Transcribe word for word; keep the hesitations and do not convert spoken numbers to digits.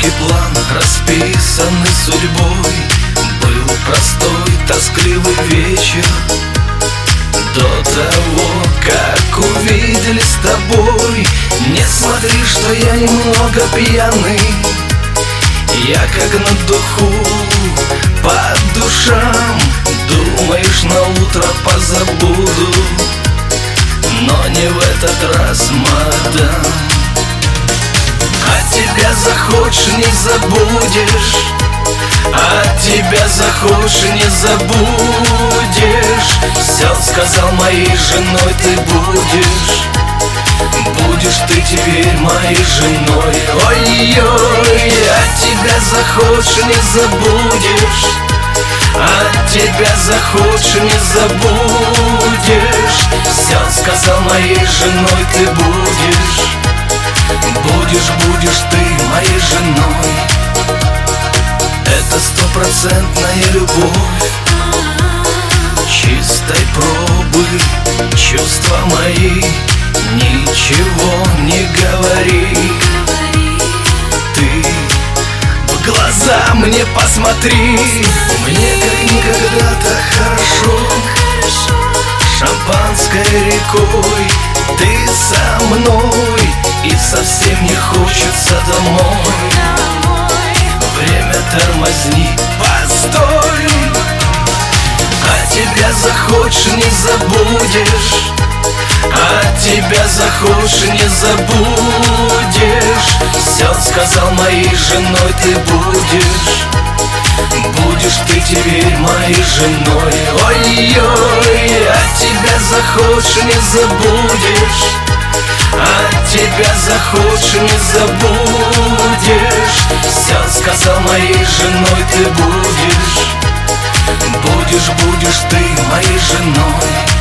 Яркий план, расписанный судьбой. Был простой, тоскливый вечер до того, как увидели с тобой. Не смотри, что я немного пьяный, я как на духу, по душам. Думаешь, на утро позабуду, но не в этот раз, мадам. А тебя захочешь, не забудешь, а тебя захочешь, не забудешь. Все сказал, моей женой ты будешь. Будешь ты теперь моей женой. Ой-ой, а тебя захочешь, не забудешь, а тебя захочешь, не забудешь. Все сказал, моей женой ты будешь. Будешь, будешь ты моей женой. Это стопроцентная любовь, чистой пробы. Чувства мои, ничего не говори. Ты в глаза мне посмотри. Мне как никогда-то хорошо, шампанской рекой. Ты со мной, и совсем не хочется домой. Время тормозни, постой. А тебя захочешь, не забудешь, а тебя захочешь, не забудешь. Все сказал, моей женой ты будешь. Будешь ты теперь моей женой. Ой-ой, а тебя захочешь, не забудешь, а тебя захочешь, не забудешь. Все сказал, моей женой ты будешь. Будешь, будешь ты моей женой.